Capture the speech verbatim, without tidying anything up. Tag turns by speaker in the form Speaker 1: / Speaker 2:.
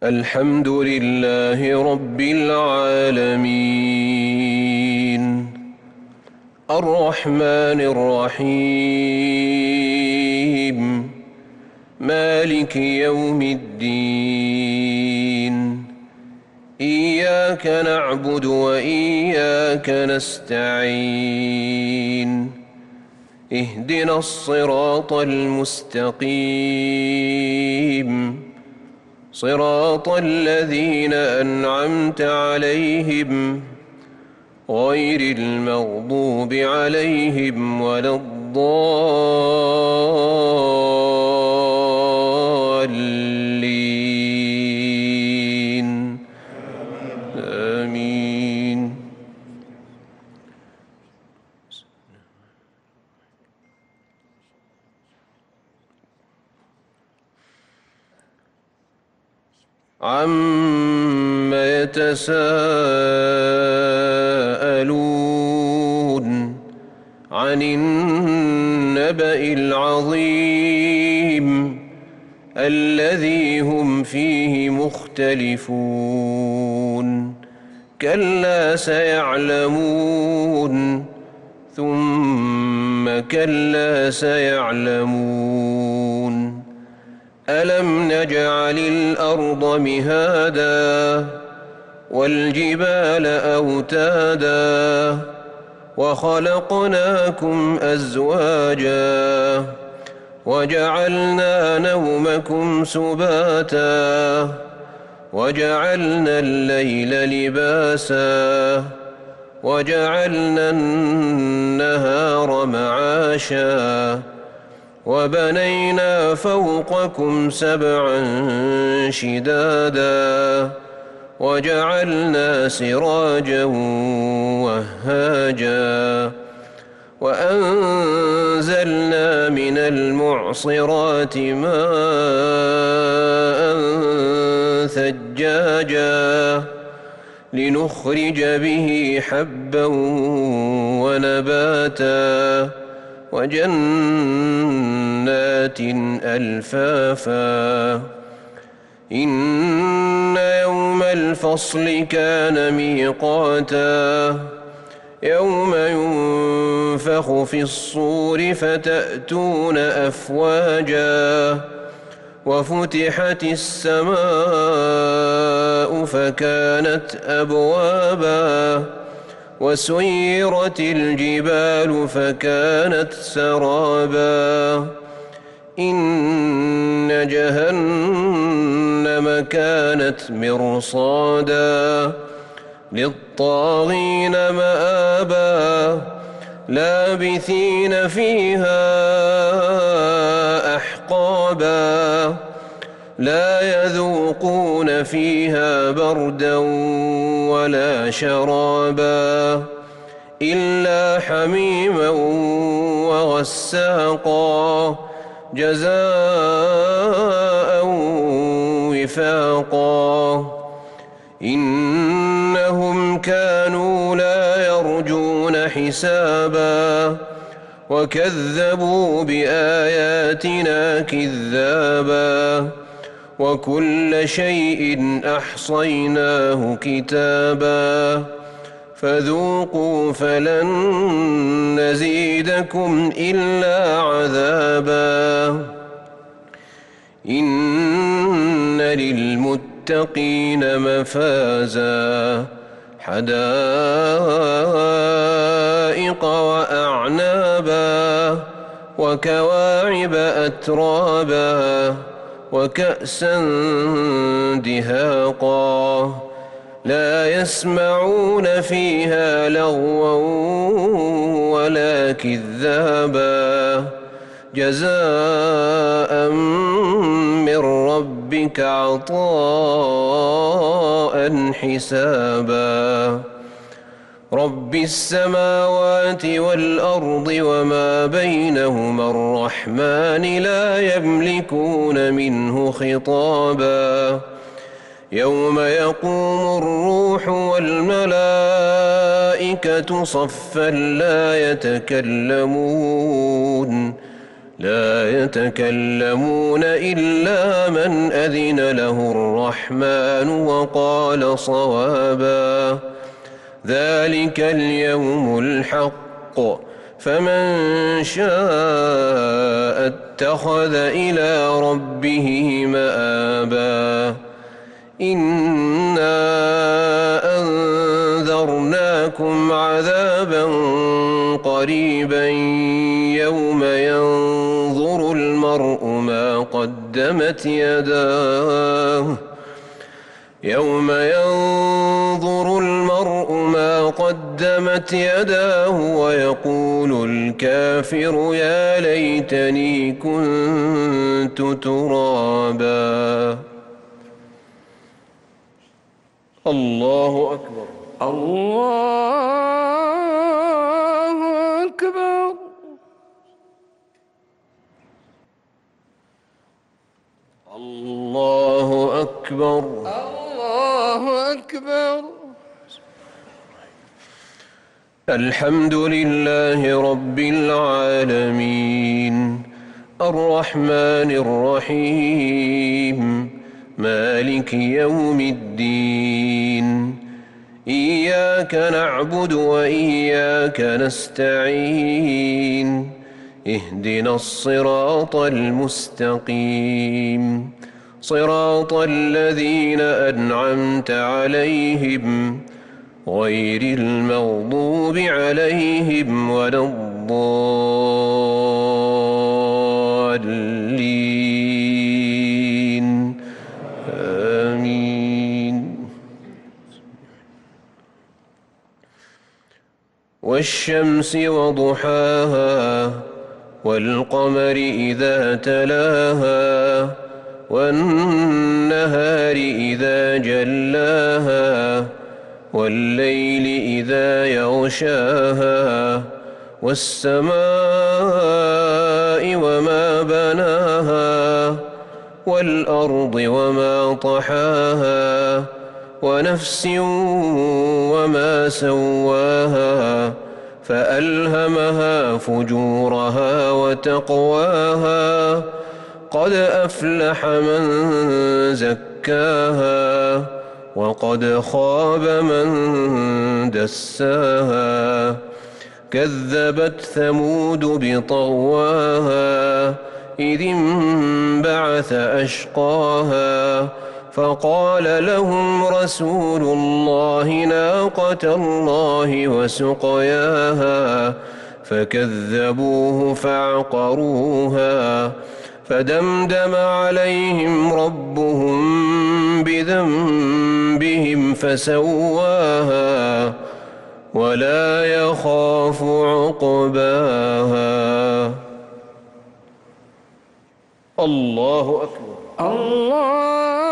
Speaker 1: الحمد لله رب العالمين الرحمن الرحيم مالك يوم الدين إياك نعبد وإياك نستعين اهدنا الصراط المستقيم صراط الذين أنعمت عليهم غير المغضوب عليهم ولا الضالين آمين. عَمَّ يَتَسَاءَلُونَ عَنِ النَّبَإِ الْعَظِيمِ الَّذِي هُمْ فِيهِ مُخْتَلِفُونَ كَلَّا سَيَعْلَمُونَ ثُمَّ كَلَّا سَيَعْلَمُونَ أَلَمْ نَجْعَلِ الْأَرْضَ مِهَادًا وَالْجِبَالَ أَوْتَادًا وَخَلَقْنَاكُمْ أَزْوَاجًا وَجَعَلْنَا نَوْمَكُمْ سُبَاتًا وَجَعَلْنَا اللَّيْلَ لِبَاسًا وَجَعَلْنَا النَّهَارَ مَعَاشًا وَبَنَيْنَا فَوْقَكُمْ سَبْعًا شِدَادًا وَجَعَلْنَا سِرَاجًا وَهَّاجًا وَأَنزَلْنَا مِنَ الْمُعْصِرَاتِ مَاءً ثَجَّاجًا لِنُخْرِجَ بِهِ حَبًّا وَنَبَاتًا وَجَنَّاتٍ أَلْفَافًا إِنَّ يَوْمَ الْفَصْلِ كَانَ مِيقَاتًا يَوْمَ يُنفَخُ فِي الصُّورِ فَتَأْتُونَ أَفْوَاجًا وَفُتِحَتِ السَّمَاءُ فَكَانَتْ أَبْوَابًا وَسُيِّرَتِ الْجِبَالُ فَكَانَتْ سَرَابًا إِنَّ جَهَنَّمَ كَانَتْ مِرْصَادًا لِلطَّاغِينَ مَآبًا لَابِثِينَ فِيهَا أَحْقَابًا لَا يَذُوقُونَ فِيهَا بَرْدًا وَلَا شَرَابًا إِلَّا حَمِيمًا وَغَسَّاقًا جَزَاءً وِفَاقًا إِنَّهُمْ كَانُوا لَا يَرْجُونَ حِسَابًا وَكَذَّبُوا بِآيَاتِنَا كِذَّابًا وَكُلَّ شَيْءٍ أَحْصَيْنَاهُ كِتَابًا فَذُوقُوا فَلَن نَّزِيدَكُمْ إِلَّا عَذَابًا إِنَّ لِلْمُتَّقِينَ مَفَازًا حَدَائِقَ وَأَعْنَابًا وَكَوَاعِبَ أَتْرَابًا وَكَأْسًا دِهَاقًا لَا يَسْمَعُونَ فِيهَا لَغْوًا وَلَا كِذَّابًا جَزَاءً مِّن رَّبِّكَ عَطَاءً حِسَابًا رَبِّ السَّمَاوَاتِ وَالْأَرْضِ وَمَا بَيْنَهُمَا الرَّحْمَنِ لَا يَمْلِكُونَ مِنْهُ خِطَابًا يَوْمَ يَقُومُ الرُّوحُ وَالْمَلَائِكَةُ صَفًّا لَا يَتَكَلَّمُونَ لا يتكلمون إلا من أذن له الرحمن وقال صوابا ذلك اليوم الحق فمن شاء اتخذ إلى ربه مآبا إنا أنذرناكم عذابا قريبا يوم ينظر المرء ما قدمت يداه يوم ينظر المرء ما قدمت يداه ويقول الكافر يا ليتني كنت ترابا. الله أكبر.
Speaker 2: الله أكبر.
Speaker 1: الله أكبر.
Speaker 2: الله أكبر.
Speaker 1: الحمد لله رب العالمين الرحمن الرحيم مالك يوم الدين إياك نعبد وإياك نستعين اهدنا الصراط المستقيم صراط الذين أنعمت عليهم غير المغضوب عليهم ولا الضالين آمين. والشمس وضحاها والقمر إذا تلاها والنهار إذا جلاها والليل إذا يغشاها والسماء وما بناها والأرض وما طحاها ونفس وما سواها فألهمها فجورها وتقواها قد أفلح من زكاها وقد خاب من دساها كذبت ثمود بطغواها إذ انبعث أشقاها فقال لهم رسول الله ناقة الله وسقياها فكذبوه فعقروها فدمدم عليهم ربهم بذنبهم فسواها ولا يخاف عقباها. الله أكبر.
Speaker 2: الله